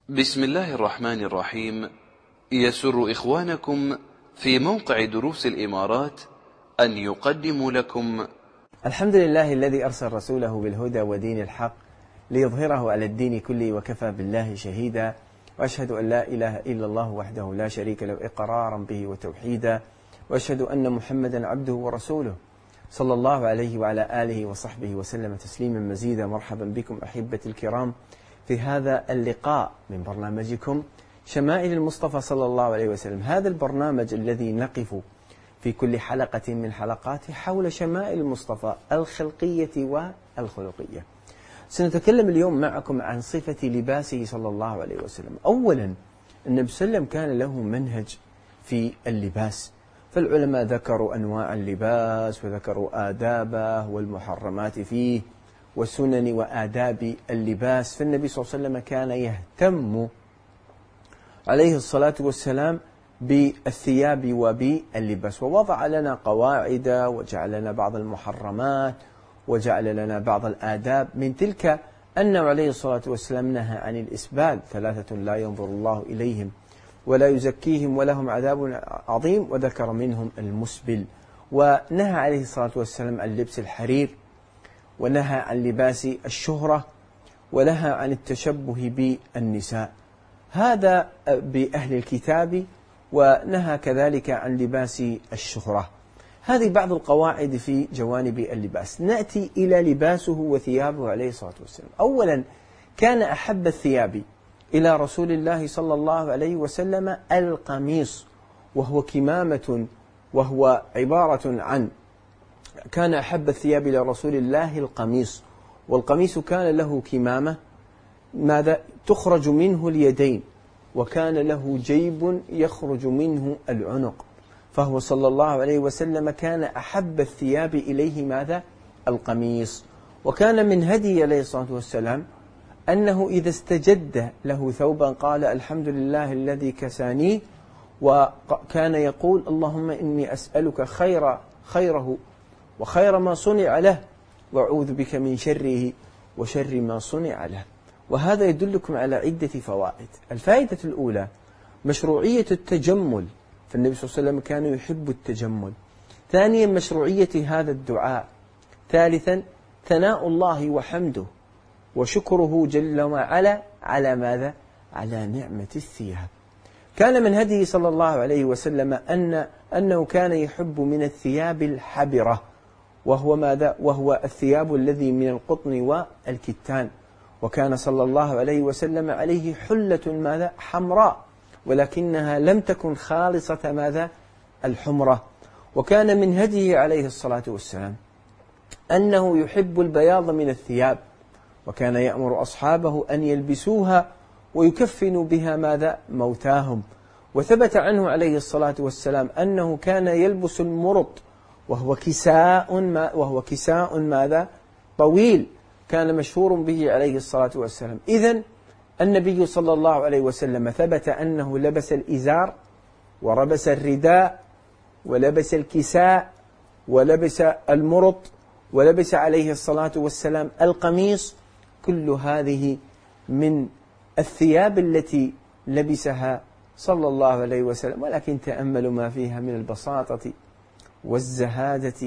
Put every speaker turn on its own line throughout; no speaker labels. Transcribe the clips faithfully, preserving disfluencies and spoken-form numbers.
بسم الله الرحمن الرحيم. يسر إخوانكم في موقع دروس الإمارات أن يقدموا لكم
الحمد لله الذي أرسل رسوله بالهدى ودين الحق ليظهره على الدين كله وكفى بالله شهيدا، وأشهد أن لا إله إلا الله وحده لا شريك له إقرارا به وتوحيدا، وأشهد أن محمدا عبده ورسوله صلى الله عليه وعلى آله وصحبه وسلم تسليما مزيدا. مرحبا بكم أحبتي الكرام في هذا اللقاء من برنامجكم شمائل المصطفى صلى الله عليه وسلم. هذا البرنامج الذي نقف في كل حلقة من حلقاته حول شمائل المصطفى الخلقية والخلقية. سنتكلم اليوم معكم عن صفة لباسه صلى الله عليه وسلم. أولا، النبي صلى الله عليه وسلم كان له منهج في اللباس، فالعلماء ذكروا أنواع اللباس وذكروا آدابه والمحرمات فيه وسنن وآداب اللباس. فالنبي صلى الله عليه وسلم كان يهتم عليه الصلاة والسلام بالثياب وباللباس، ووضع لنا قواعد وجعل لنا بعض المحرمات وجعل لنا بعض الآداب. من تلك أنه عليه الصلاة والسلام نهى عن الإسبال، ثلاثة لا ينظر الله إليهم ولا يزكيهم ولهم عذاب عظيم، وذكر منهم المسبل. ونهى عليه الصلاة والسلام عن لبس الحرير، ونهى عن لباس الشهرة، ونهى عن التشبه بالنساء، هذا بأهل الكتاب، ونهى كذلك عن لباس الشهرة. هذه بعض القواعد في جوانب اللباس. نأتي إلى لباسه وثيابه عليه الصلاة والسلام. أولا، كان أحب الثياب إلى رسول الله صلى الله عليه وسلم القميص، وهو كمامة، وهو عبارة عن كان أحب الثياب إلى رسول الله القميص، والقميص كان له كمامة ماذا تخرج منه اليدين، وكان له جيب يخرج منه العنق، فهو صلى الله عليه وسلم كان أحب الثياب إليه ماذا؟ القميص. وكان من هدي عليه الصلاة والسلام أنه إذا استجد له ثوبا قال الحمد لله الذي كسانيه، وكان يقول اللهم إني أسألك خير خيره وخير ما صنع له، وأعوذ بك من شره وشر ما صنع له. وهذا يدلكم على عدة فوائد. الفائدة الأولى مشروعية التجمل، فالنبي صلى الله عليه وسلم كان يحب التجمل. ثانيا، مشروعية هذا الدعاء. ثالثا، ثناء الله وحمده وشكره جل وعلا على ماذا؟ على نعمة الثياب. كان من هديه صلى الله عليه وسلم أن أنه كان يحب من الثياب الحبرة، وهو ماذا؟ وهو الثياب الذي من القطن والكتان. وكان صلى الله عليه وسلم عليه حلة ماذا؟ حمراء، ولكنها لم تكن خالصة ماذا؟ الحمرة. وكان من هديه عليه الصلاة والسلام أنه يحب البياض من الثياب، وكان يأمر أصحابه أن يلبسوها ويكفنوا بها ماذا؟ موتاهم. وثبت عنه عليه الصلاة والسلام أنه كان يلبس المرط، وهو كساء ما وهو كساء ماذا؟ طويل، كان مشهور به عليه الصلاة والسلام. إذن النبي صلى الله عليه وسلم ثبت أنه لبس الإزار ولبس الرداء ولبس الكساء ولبس المرط ولبس عليه الصلاة والسلام القميص. كل هذه من الثياب التي لبسها صلى الله عليه وسلم، ولكن تأملوا ما فيها من البساطة والزهادة،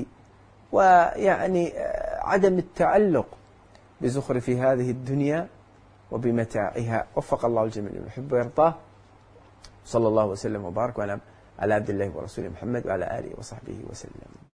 ويعني عدم التعلق بزخرف هذه الدنيا وبمتاعها. وفق الله الجميع لما يحب ويرضاه. صلى الله وسلم وبارك وعلى على عبد الله ورسوله محمد وعلى آله وصحبه وسلم.